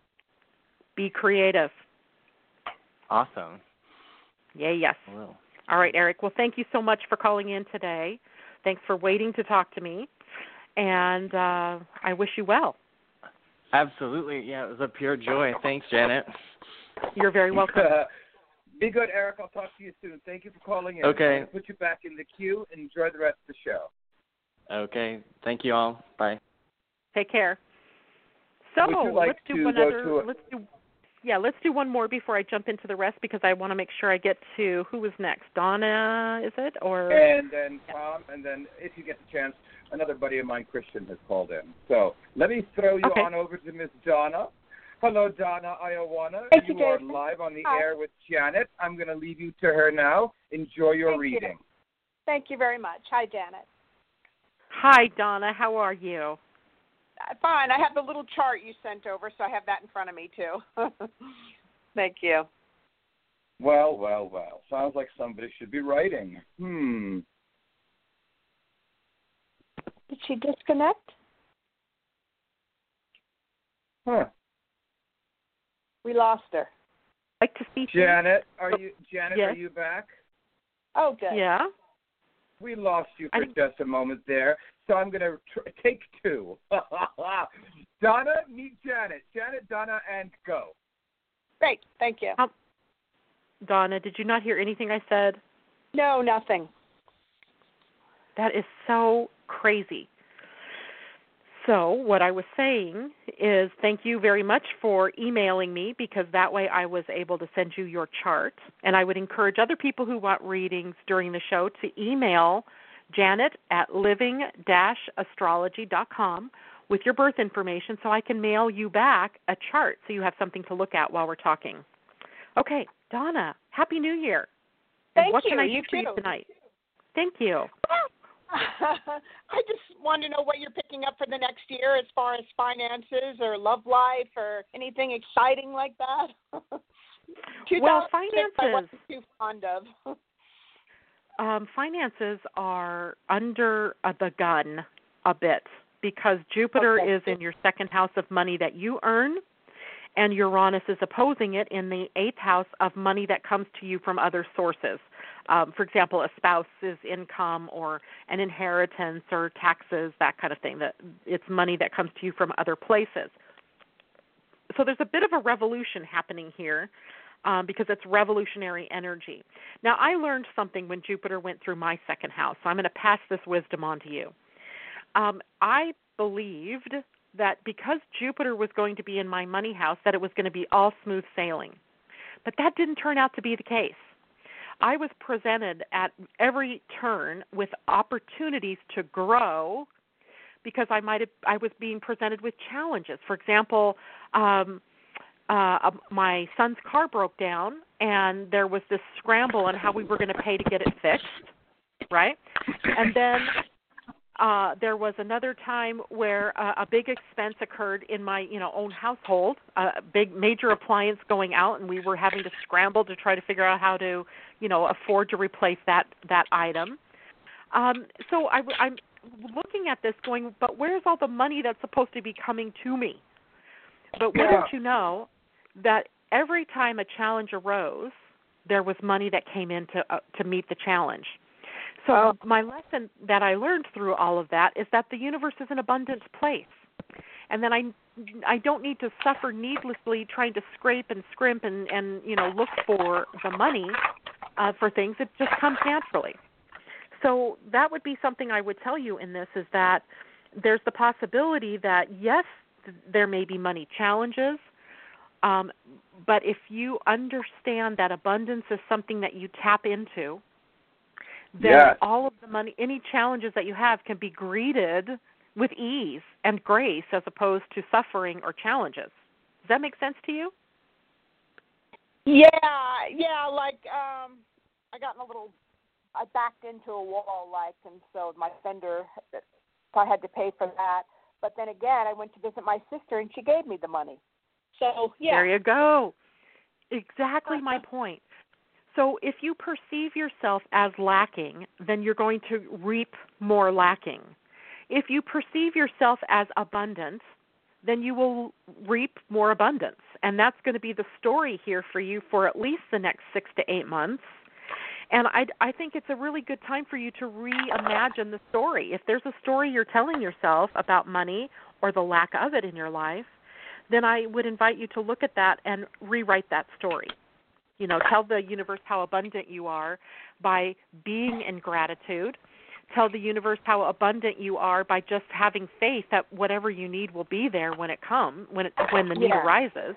Be creative. Awesome. Yeah, yes. Well. All right, Eric. Well, thank you so much for calling in today. Thanks for waiting to talk to me. And uh, I wish you well. Absolutely. Yeah, it was a pure joy. Thanks, Janet. You're very welcome. Be good, Eric. I'll talk to you soon. Thank you for calling in. Okay. I'll put you back in the queue. Enjoy the rest of the show. Okay. Thank you all. Bye. Take care. So like let's do to another. To a, let's do. Yeah, let's do one more before I jump into the rest because I want to make sure I get to who was next. Donna, is it or? And then Tom, and then if you get the chance, another buddy of mine, Christian, has called in. So let me throw you okay. on over to Miss Donna. Hello, Donna Iowana. Thank you you, are Jason. live on the Hi. air with Janet. I'm going to leave you to her now. Enjoy your Thank reading. You. Thank you very much. Hi, Janet. Hi, Donna. How are you? Uh, fine. I have the little chart you sent over, so I have that in front of me, too. Thank you. Well, well, well. Sounds like somebody should be writing. Hmm. Did she disconnect? Huh. We lost her. Like to see Janet, are you Janet, yes. are you back? Oh, good. Yeah. We lost you for I... just a moment there, so I'm going to tr- take two. Donna, meet Janet. Janet, Donna, and go. Great. Thank you. Um, Donna, did you not hear anything I said? No, nothing. That is so crazy. So what I was saying is thank you very much for emailing me because that way I was able to send you your chart. And I would encourage other people who want readings during the show to email Janet at living dash astrology dot com with your birth information so I can mail you back a chart so you have something to look at while we're talking. Okay, Donna, Happy New Year. Thank and what you. can I you do for too. you tonight? Thank you. I just want to know what you're picking up for the next year as far as finances or love life or anything exciting like that. Well, finances. I wasn't too fond of. um, finances are under uh, the gun a bit because Jupiter okay. is in your second house of money that you earn, and Uranus is opposing it in the eighth house of money that comes to you from other sources. Um, for example, a spouse's income or an inheritance or taxes, that kind of thing. That it's money that comes to you from other places. So there's a bit of a revolution happening here um, because it's revolutionary energy. Now, I learned something when Jupiter went through my second house, so I'm going to pass this wisdom on to you. Um, I believed that because Jupiter was going to be in my money house, that it was going to be all smooth sailing. But that didn't turn out to be the case. I was presented at every turn with opportunities to grow because I might have, I was being presented with challenges. For example, um, uh, my son's car broke down, and there was this scramble on how we were going to pay to get it fixed, right? And then Uh, there was another time where uh, a big expense occurred in my, you know, own household, a big major appliance going out, and we were having to scramble to try to figure out how to, you know, afford to replace that that item. Um, so I, I'm looking at this going, but where's all the money that's supposed to be coming to me? But Yeah. wouldn't you know that every time a challenge arose, there was money that came in to, uh, to meet the challenge. So Oh. my lesson that I learned through all of that is that the universe is an abundant place, and then I, I don't need to suffer needlessly trying to scrape and scrimp and, and you know look for the money uh, for things. It just comes naturally. So that would be something I would tell you in this is that there's the possibility that, yes, th- there may be money challenges, um, but if you understand that abundance is something that you tap into, then Yes. all of the money, any challenges that you have can be greeted with ease and grace as opposed to suffering or challenges. Does that make sense to you? Yeah, yeah, like um I got in a little I backed into a wall like and so my fender so I had to pay for that. But then again I went to visit my sister and she gave me the money. So yeah. There you go. Exactly my point. So if you perceive yourself as lacking, then you're going to reap more lacking. If you perceive yourself as abundant, then you will reap more abundance. And that's going to be the story here for you for at least the next six to eight months. And I, I think it's a really good time for you to reimagine the story. If there's a story you're telling yourself about money or the lack of it in your life, then I would invite you to look at that and rewrite that story. You know, tell the universe how abundant you are by being in gratitude. Tell the universe how abundant you are by just having faith that whatever you need will be there when it comes, when it, when the need Yeah. arises.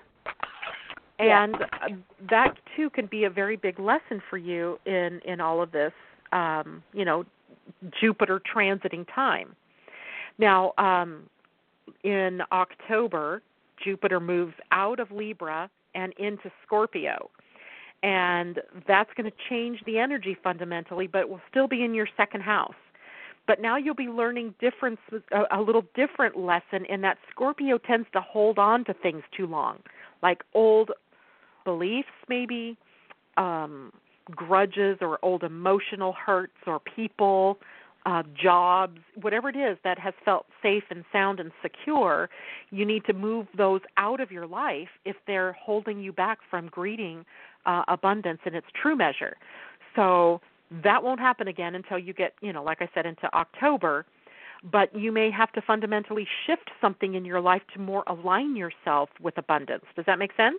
And uh, that, too, can be a very big lesson for you in, in all of this, um, you know, Jupiter transiting time. Now, um, in October, Jupiter moves out of Libra and into Scorpio. And that's going to change the energy fundamentally, but it will still be in your second house. But now you'll be learning difference, a, a little different lesson in that Scorpio tends to hold on to things too long, like old beliefs maybe, um, grudges or old emotional hurts or people, uh, jobs, whatever it is that has felt safe and sound and secure. You need to move those out of your life if they're holding you back from greeting uh, abundance in its true measure. So that won't happen again until you get, you know, like I said, into October. But you may have to fundamentally shift something in your life to more align yourself with abundance. Does that make sense?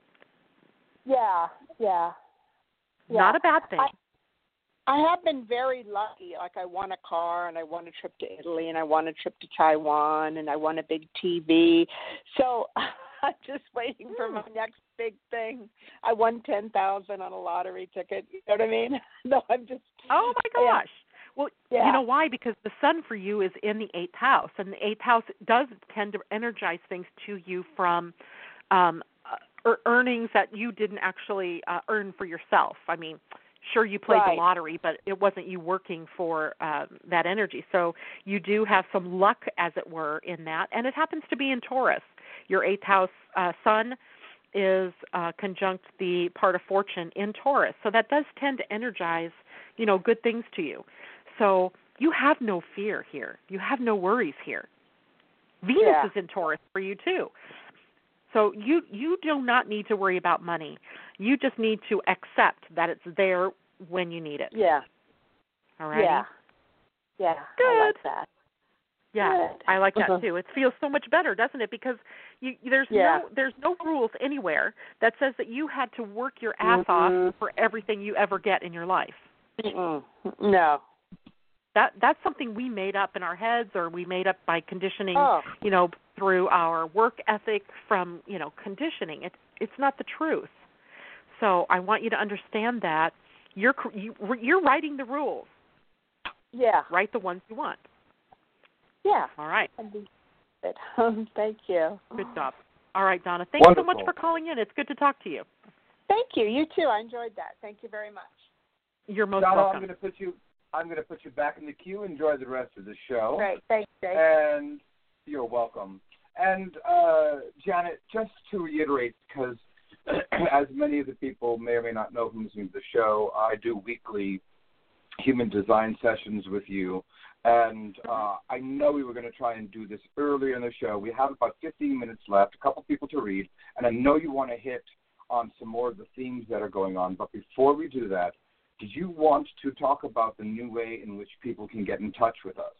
Yeah, yeah. yeah. Not a bad thing. I, I have been very lucky. Like I won a car and I won a trip to Italy and I won a trip to Taiwan and I won a big T V. So I'm just waiting for my next big thing. I won ten thousand on a lottery ticket. You know what I mean? No, I'm just. Oh my gosh. Yeah. Well, yeah. you know why? Because the sun for you is in the eighth house, and the eighth house does tend to energize things to you from um, uh, earnings that you didn't actually uh, earn for yourself. I mean, sure, you played right. the lottery, but it wasn't you working for um, that energy. So you do have some luck, as it were, in that, and it happens to be in Taurus. Your eighth house uh, sun is uh, conjunct the part of fortune in Taurus. So that does tend to energize, you know, good things to you. So you have no fear here. You have no worries here. Venus yeah. is in Taurus for you too. So you, you do not need to worry about money. You just need to accept that it's there when you need it. Yeah. All right? Yeah. Yeah. Good. I like that. Yeah, Good. I like that uh-huh. too. It feels so much better, doesn't it? Because you, there's yeah. no there's no rules anywhere that says that you had to work your ass mm-hmm. off for everything you ever get in your life. Mm-mm. No. That that's something we made up in our heads, or we made up by conditioning. Oh. You know, through our work ethic from you know conditioning. It's it's not the truth. So I want you to understand that you're you, you're writing the rules. Yeah. Write the ones you want. Yeah. All right. Good. Thank you. Good job. All right, Donna. Thanks Wonderful. so much for calling in. It's good to talk to you. Thank you. You too. I enjoyed that. Thank you very much. You're most Donna, welcome. I'm going to put you. I'm going to put you back in the queue. Enjoy the rest of the show. Great. Thanks, Jay. And you're welcome. And, uh, Janet, just to reiterate, because as many of the people may or may not know who's listening to the show, I do weekly human design sessions with you. And uh, I know we were going to try and do this earlier in the show. We have about fifteen minutes left, a couple people to read, and I know you want to hit on some more of the themes that are going on. But before we do that, did you want to talk about the new way in which people can get in touch with us?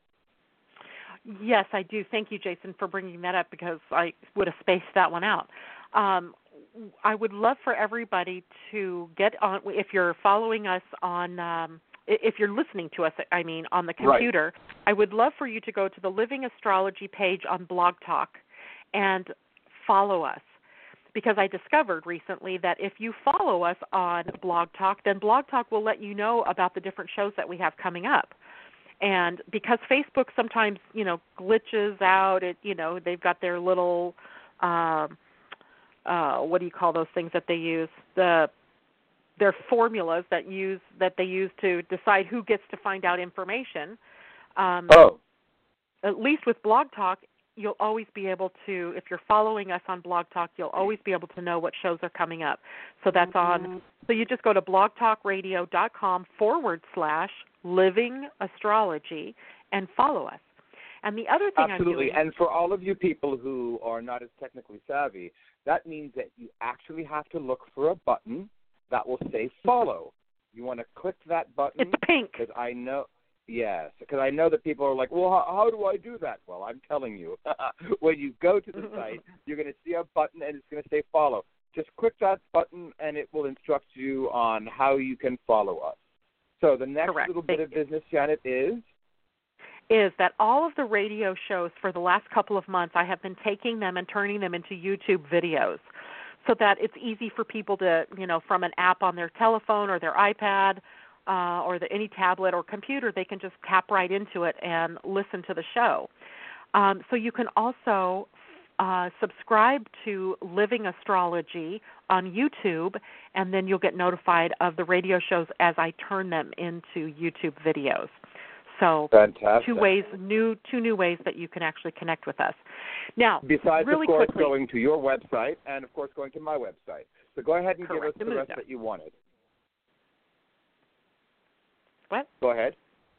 Yes, I do. Thank you, Jason, for bringing that up because I would have spaced that one out. Um, I would love for everybody to get on, if you're following us on, um, if you're listening to us, I mean, on the computer, right. I would love for you to go to the Living Astrology page on Blog Talk and follow us. Because I discovered recently that if you follow us on Blog Talk, then Blog Talk will let you know about the different shows that we have coming up. And because Facebook sometimes, you know, glitches out, it, you know, they've got their little, um, uh, what do you call those things that they use? The their formulas that use that they use to decide who gets to find out information. Um, oh. At least with Blog Talk, you'll always be able to, if you're following us on Blog Talk, you'll always be able to know what shows are coming up. So that's mm-hmm. on, so you just go to blogtalkradio.com forward slash living astrology and follow us. And the other thing Absolutely. I'm doing. And for all of you people who are not as technically savvy, that means that you actually have to look for a button that will say follow. You want to click that button. It's pink. Because I know. Yes, because I know that people are like, well, how, how do I do that? Well, I'm telling you. When you go to the site, you're going to see a button, and it's going to say follow. Just click that button, and it will instruct you on how you can follow us. So the next Correct. little Thank bit of you. business, Janet, is? is that all of the radio shows for the last couple of months, I have been taking them and turning them into YouTube videos so that it's easy for people to, you know, from an app on their telephone or their iPad, Uh, or the, any tablet or computer, they can just tap right into it and listen to the show. Um, so you can also uh, subscribe to Living Astrology on YouTube, and then you'll get notified of the radio shows as I turn them into YouTube videos. So Fantastic. two ways, new two new ways that you can actually connect with us. Now, besides, really of course, quickly, going to your website and, of course, going to my website. So go ahead and Correct. give us the rest that you wanted. What? Go ahead.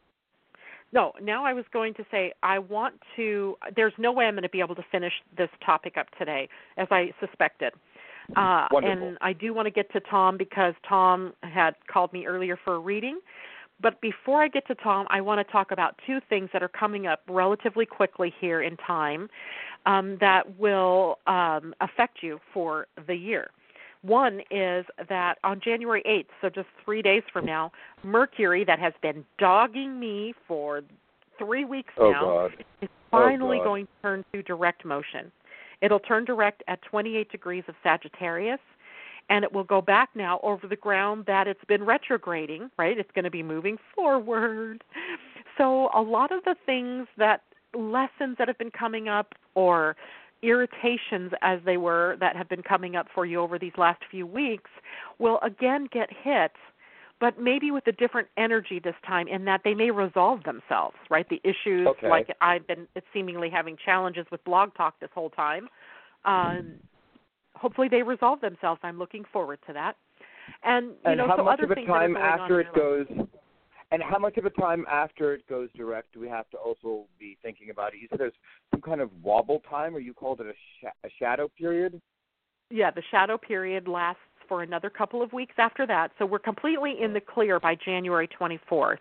No, now I was going to say I want to, there's no way I'm going to be able to finish this topic up today, as I suspected. Uh, Wonderful. And I do want to get to Tom because Tom had called me earlier for a reading. But before I get to Tom, I want to talk about two things that are coming up relatively quickly here in time um, that will um, affect you for the year. One is that on January eighth, so just three days from now, Mercury, that has been dogging me for three weeks oh, now, God. is finally oh, God. going to turn to direct motion. It'll turn direct at twenty-eight degrees of Sagittarius, and it will go back now over the ground that it's been retrograding, right? It's going to be moving forward. So a lot of the things that, lessons that have been coming up or irritations as they were that have been coming up for you over these last few weeks will again get hit, but maybe with a different energy this time in that they may resolve themselves, right? The issues, okay. like I've been seemingly having challenges with Blog Talk this whole time, um, hopefully they resolve themselves. I'm looking forward to that. And, you and know, how so much other of a things time that are going after on it goes... And how much of a time after it goes direct do we have to also be thinking about it? You said there's some kind of wobble time, or you called it a, sh- a shadow period? Yeah, the shadow period lasts for another couple of weeks after that. So we're completely in the clear by January twenty-fourth.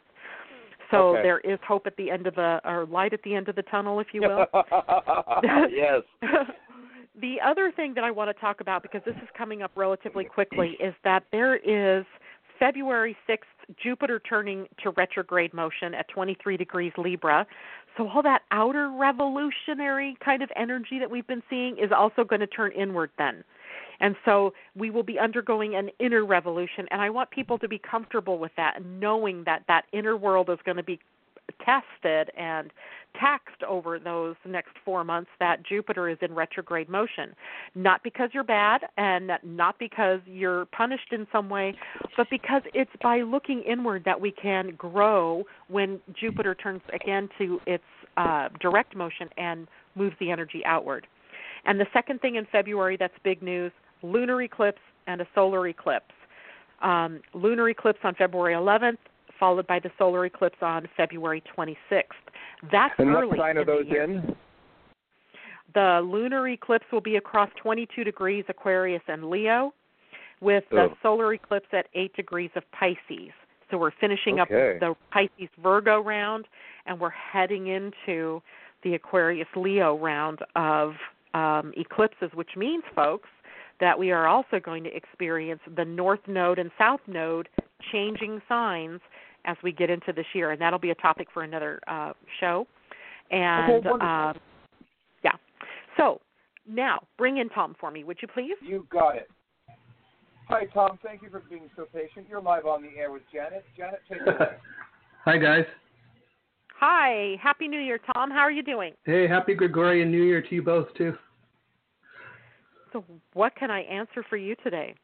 So okay. there is hope at the end of the, or light at the end of the tunnel, if you will. Yes. The other thing that I want to talk about, because this is coming up relatively quickly, is that there is February sixth, Jupiter turning to retrograde motion at twenty-three degrees Libra. So all that outer revolutionary kind of energy that we've been seeing is also going to turn inward then. And so we will be undergoing an inner revolution. And I want people to be comfortable with that and knowing that that inner world is going to be tested and taxed over those next four months that Jupiter is in retrograde motion. Not because you're bad and not because you're punished in some way, but because it's by looking inward that we can grow when Jupiter turns again to its uh, direct motion and moves the energy outward. And the second thing in February that's big news, lunar eclipse and a solar eclipse. Um, lunar eclipse on February eleventh, followed by the solar eclipse on February twenty-sixth. That's and early. what sign are in those the year. in? The lunar eclipse will be across twenty-two degrees Aquarius and Leo, with the oh. solar eclipse at eight degrees of Pisces. So we're finishing okay. up the Pisces Virgo round, and we're heading into the Aquarius Leo round of um, eclipses, which means, folks, that we are also going to experience the North Node and South Node changing signs as we get into this year, and that'll be a topic for another uh, show. And, okay, uh, yeah. So now, bring in Tom for me, would you please? You got it. Hi, Tom. Thank you for being so patient. You're live on the air with Janet. Janet, take it away. Hi, guys. Hi. Happy New Year, Tom. How are you doing? Hey, happy Gregorian New Year to you both, too. So what can I answer for you today?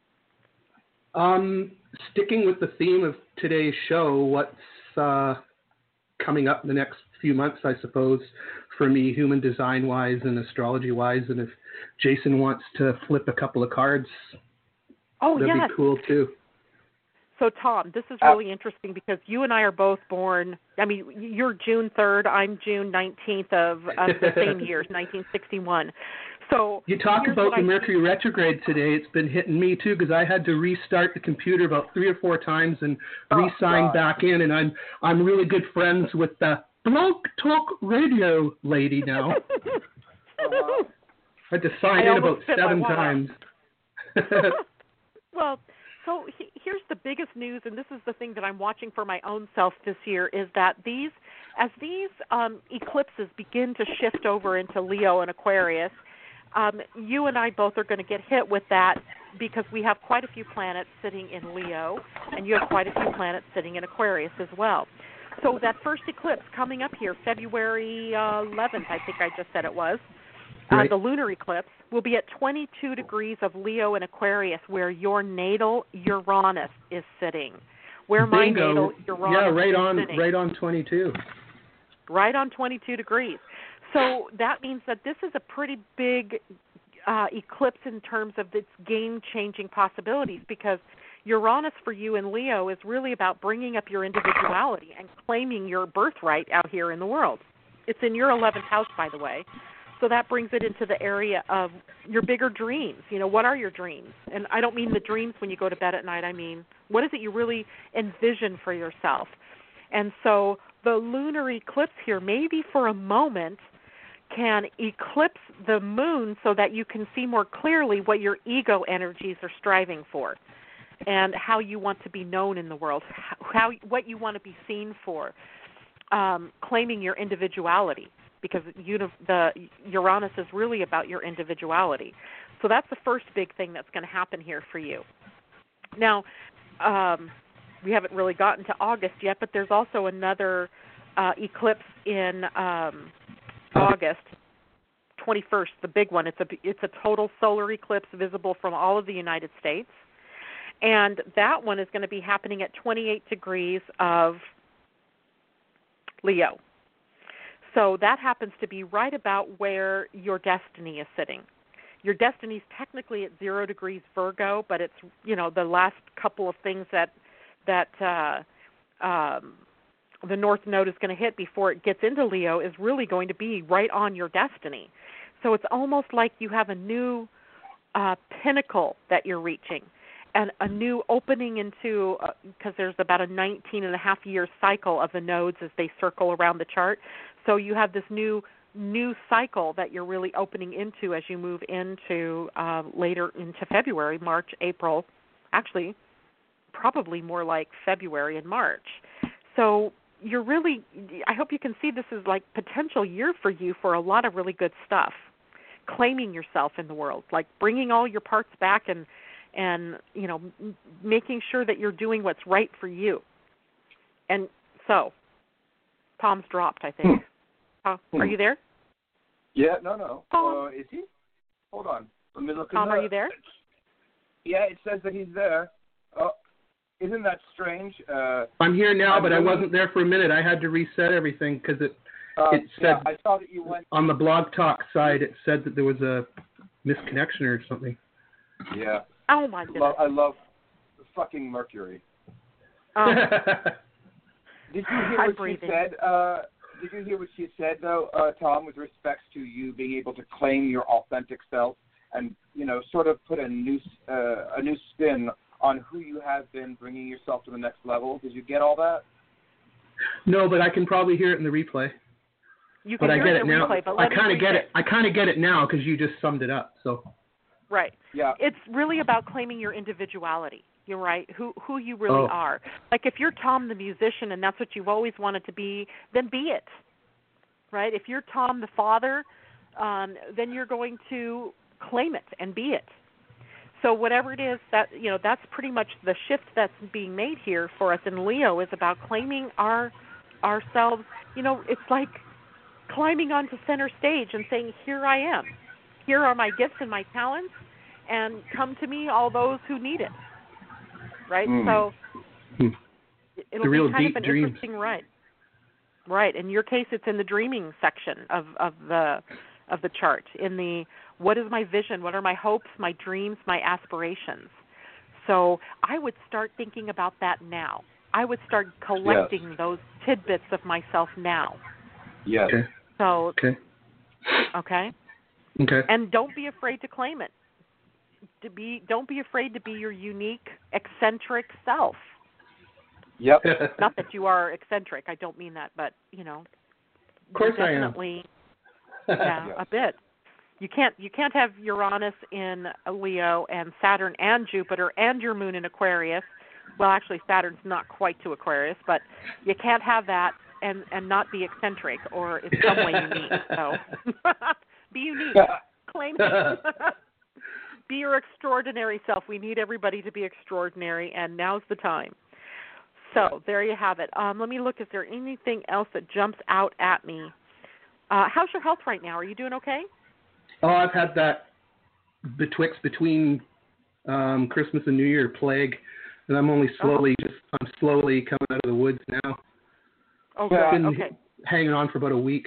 Um, sticking with the theme of today's show, what's uh, coming up in the next few months, I suppose, for me, human design-wise and astrology-wise, and if Jason wants to flip a couple of cards, oh, that'd yes. be cool, too. So, Tom, this is really interesting because you and I are both born, I mean, you're June third, I'm June nineteenth of, of the same year, nineteen sixty-one. So you talk about the I Mercury see. retrograde today. It's been hitting me, too, because I had to restart the computer about three or four times and oh, re-sign God. back in, and I'm I'm really good friends with the Blog Talk Radio lady now. uh-huh. I had to sign I in about seven my times. Well, so he, here's the biggest news, and this is the thing that I'm watching for my own self this year, is that these, as these um, eclipses begin to shift over into Leo and Aquarius, um, you and I both are going to get hit with that because we have quite a few planets sitting in Leo, and you have quite a few planets sitting in Aquarius as well. So that first eclipse coming up here, February uh, eleventh, I think I just said it was, right. uh, the lunar eclipse, will be at twenty-two degrees of Leo and Aquarius, where your natal Uranus is sitting. Where my Bingo. natal Uranus yeah, right is on, sitting. right on twenty-two. Right on twenty-two degrees. So that means that this is a pretty big uh, eclipse in terms of its game-changing possibilities, because Uranus for you in Leo is really about bringing up your individuality and claiming your birthright out here in the world. It's in your eleventh house, by the way. So that brings it into the area of your bigger dreams. You know, what are your dreams? And I don't mean the dreams when you go to bed at night. I mean, what is it you really envision for yourself? And so the lunar eclipse here, maybe for a moment, can eclipse the moon so that you can see more clearly what your ego energies are striving for and how you want to be known in the world, how what you want to be seen for, um, claiming your individuality. Because the Uranus is really about your individuality. So that's the first big thing that's going to happen here for you. Now, um, we haven't really gotten to August yet, but there's also another uh, eclipse in um, August, twenty-first, the big one. It's a, it's a total solar eclipse visible from all of the United States. And that one is going to be happening at twenty-eight degrees of Leo. So that happens to be right about where your destiny is sitting. Your destiny is technically at zero degrees Virgo, but it's, you know, the last couple of things that that uh, um, the North Node is going to hit before it gets into Leo is really going to be right on your destiny. So it's almost like you have a new uh, pinnacle that you're reaching, and a new opening into, because uh, there's about a nineteen and a half year cycle of the nodes as they circle around the chart. So you have this new new cycle that you're really opening into as you move into uh, later into February, March, April, actually probably more like February and March. So you're really, I hope you can see this is like potential year for you for a lot of really good stuff, claiming yourself in the world, like bringing all your parts back and, and you know, m- making sure that you're doing what's right for you. And so Tom's dropped, I think. Oh, are you there? Yeah, no, no. Tom. Uh, is he? Hold on. Let me look. Tom, in the... are you there? Yeah, it says that he's there. Oh, isn't that strange? Uh, I'm here now, I'm but I really... wasn't there for a minute. I had to reset everything because it uh, it said yeah, I saw that you went on the Blog Talk side. It said that there was a misconnection or something. Yeah. Oh my goodness. Lo- I love fucking Mercury. Um, Did you hear I'm what breathing. she said? Uh, did you hear what she said though, uh, Tom, with respects to you being able to claim your authentic self and you know sort of put a new uh, a new spin on who you have been, bringing yourself to the next level? Did you get all that? No, but I can probably hear it in the replay. You can but hear I get it it in the now. replay, but I let me kind of read get it. it. I kind of get it now because you just summed it up. So. Right. Yeah. It's really about claiming your individuality. You're right. Who who you really Oh. are. Like if you're Tom the musician and that's what you've always wanted to be, then be it. Right? If you're Tom the father, um, then you're going to claim it and be it. So whatever it is that you know, that's pretty much the shift that's being made here for us in Leo is about claiming our ourselves. You know, it's like climbing onto center stage and saying, "Here I am. Here are my gifts and my talents, and come to me, all those who need it." Right? Mm. So Hmm. it'll The real be kind deep of an dreams. interesting ride. Right. In your case, it's in the dreaming section of, of the of the chart. In the what is my vision? What are my hopes, my dreams, my aspirations? So I would start thinking about that now. I would start collecting Yes. those tidbits of myself now. Yes. Okay. So Okay. okay. Okay. And don't be afraid to claim it. To be, don't be afraid to be your unique, eccentric self. Yep. Not that you are eccentric. I don't mean that, but you know, Of course you're I am. definitely, yeah, Yes. a bit. You can't, you can't have Uranus in Leo and Saturn and Jupiter and your moon in Aquarius. Well, actually, Saturn's not quite to Aquarius, but you can't have that and and not be eccentric or in some way unique. So, be unique. Claim it. Be your extraordinary self. We need everybody to be extraordinary, and now's the time. So there you have it. Um, let me look. Is there anything else that jumps out at me? Uh, how's your health right now? Are you doing okay? Oh, I've had that betwixt between um, Christmas and New Year plague, and I'm only slowly Oh. just I'm slowly coming out of the woods now. Oh, I've good. been Okay. hanging on for about a week,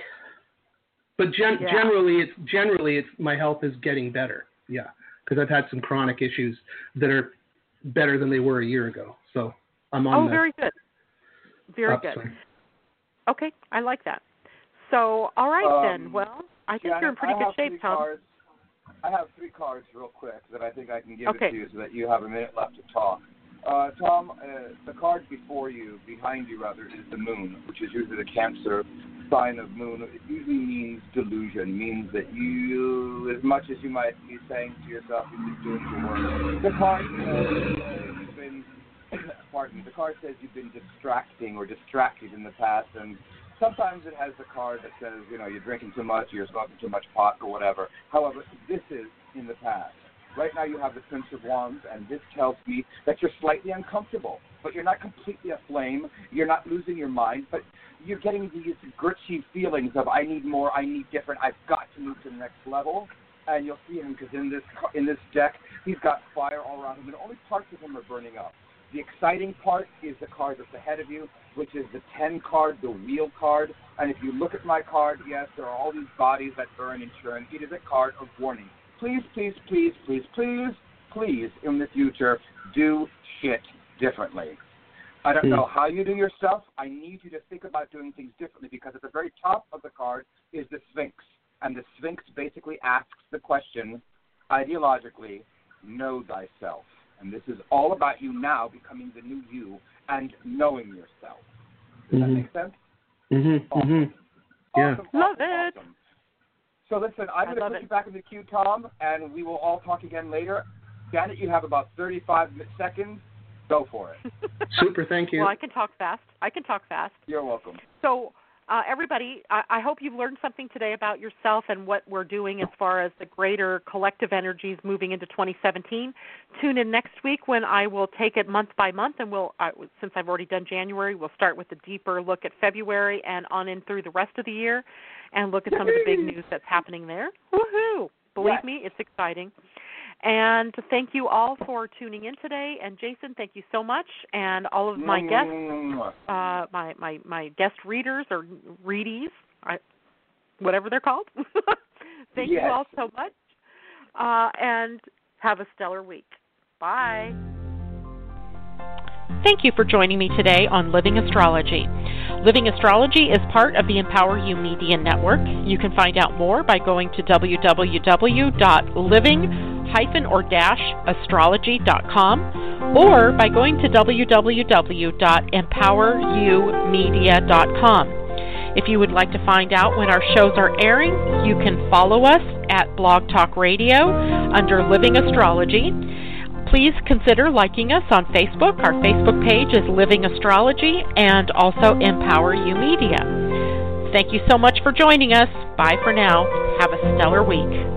but gen- Yeah. generally it's generally it's my health is getting better. Yeah, because I've had some chronic issues that are better than they were a year ago. So I'm on Oh, the very good. Very upswing. good. Okay, I like that. So, all right Um, then. Well, I think Janet, you're in pretty I good have shape, three Tom. Cards. I have three cards real quick that I think I can give Okay. it to you so that you have a minute left to talk. Uh, Tom, uh, the card before you, behind you rather, is the moon, which is usually the Cancer sign of moon. It usually means delusion, means that you, as much as you might be saying to yourself, you're just doing your work. The card says you've been, pardon me, the card says you've been distracting or distracted in the past, and sometimes it has the card that says, you know, you're drinking too much, you're smoking too much pot or whatever. However, this is in the past. Right now you have the Prince of Wands, and this tells me that you're slightly uncomfortable, but you're not completely aflame. You're not losing your mind, but you're getting these gritchy feelings of I need more, I need different, I've got to move to the next level. And you'll see him because in this in this deck, he's got fire all around him, and only parts of him are burning up. The exciting part is the card that's ahead of you, which is the ten card, the wheel card. And if you look at my card, yes, there are all these bodies that burn and churn. It is a card of warning. Please, please, please, please, please, please, in the future, do shit differently. I don't know how you do your stuff. I need you to think about doing things differently because at the very top of the card is the Sphinx. And the Sphinx basically asks the question, ideologically, know thyself. And this is all about you now becoming the new you and knowing yourself. Does Mm-hmm. that make sense? Mhm. Awesome. Mhm. Yeah. Awesome, Love awesome, it. awesome. So listen, I'm I going to love put it. you back in the queue, Tom, and we will all talk again later. Janet, you have about thirty-five seconds. Go for it. Super. Thank you. Well, I can talk fast. I can talk fast. You're welcome. So uh, everybody, I, I hope you've learned something today about yourself and what we're doing as far as the greater collective energies moving into twenty seventeen. Tune in next week when I will take it month by month, and we'll, uh, since I've already done January, we'll start with a deeper look at February and on in through the rest of the year and look at some of the big news that's happening there. Woohoo! Believe yes. me, it's exciting. And thank you all for tuning in today. And Jason, thank you so much. And all of my guests, uh, my, my, my guest readers or readies, I, whatever they're called. Thank yes. you all so much. Uh, and have a stellar week. Bye. Thank you for joining me today on Living Astrology. Living Astrology is part of the Empower You Media Network. You can find out more by going to w w w dot living or dash astrology dot com or by going to w w w dot empower you media dot com. If you would like to find out when our shows are airing, you can follow us at Blog Talk Radio under Living Astrology. Please consider liking us on Facebook. Our Facebook page is Living Astrology and also Empower You Media. Thank you so much for joining us. Bye for now. Have a stellar week.